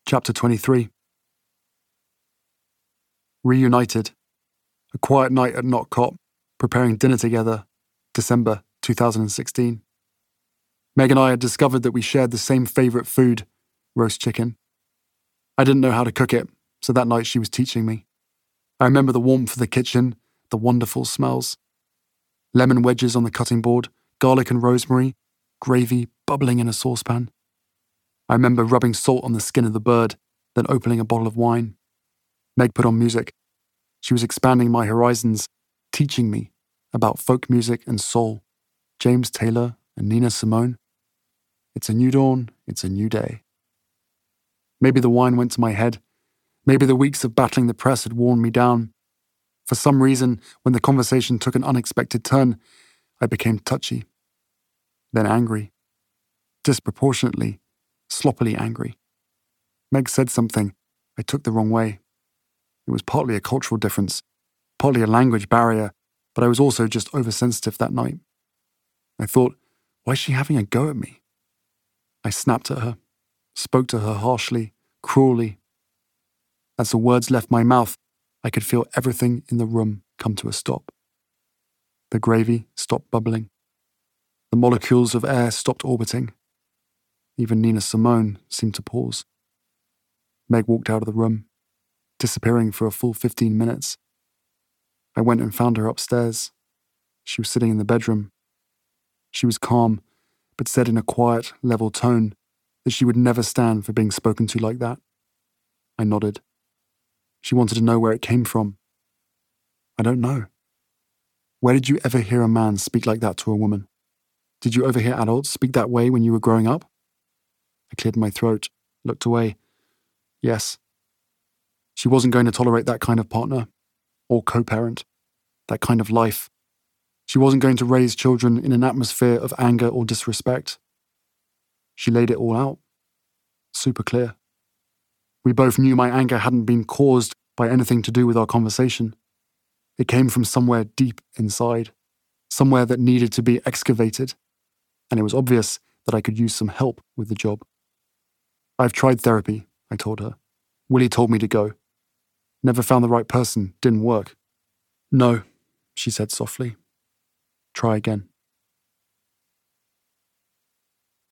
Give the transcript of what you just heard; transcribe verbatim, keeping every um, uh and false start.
Chapter twenty-three. Reunited. A quiet night at Knott Cop, preparing dinner together, December two thousand sixteen. Meg and I had discovered that we shared the same favourite food, roast chicken. I didn't know how to cook it, so that night she was teaching me. I remember the warmth of the kitchen, the wonderful smells. Lemon wedges on the cutting board, garlic and rosemary, gravy bubbling in a saucepan. I remember rubbing salt on the skin of the bird, then opening a bottle of wine. Meg put on music. She was expanding my horizons, teaching me about folk music and soul, James Taylor and Nina Simone. It's a new dawn, it's a new day. Maybe the wine went to my head. Maybe the weeks of battling the press had worn me down. For some reason, when the conversation took an unexpected turn, I became touchy. Then angry. Disproportionately, sloppily angry. Meg said something I took the wrong way. It was partly a cultural difference, partly a language barrier, but I was also just oversensitive that night. I thought, why is she having a go at me? I snapped at her, spoke to her harshly, cruelly. As the words left my mouth, I could feel everything in the room come to a stop. The gravy stopped bubbling. The molecules of air stopped orbiting. Even Nina Simone seemed to pause. Meg walked out of the room, disappearing for a full fifteen minutes. I went and found her upstairs. She was sitting in the bedroom. She was calm, but said in a quiet, level tone that she would never stand for being spoken to like that. I nodded. She wanted to know where it came from. I don't know. Where did you ever hear a man speak like that to a woman? Did you overhear adults speak that way when you were growing up? I cleared my throat, looked away. Yes. She wasn't going to tolerate that kind of partner, or co-parent, that kind of life. She wasn't going to raise children in an atmosphere of anger or disrespect. She laid it all out. Super clear. We both knew my anger hadn't been caused by anything to do with our conversation. It came from somewhere deep inside, somewhere that needed to be excavated, and it was obvious that I could use some help with the job. I've tried therapy, I told her. Willie told me to go. Never found the right person, didn't work. No, she said softly. Try again.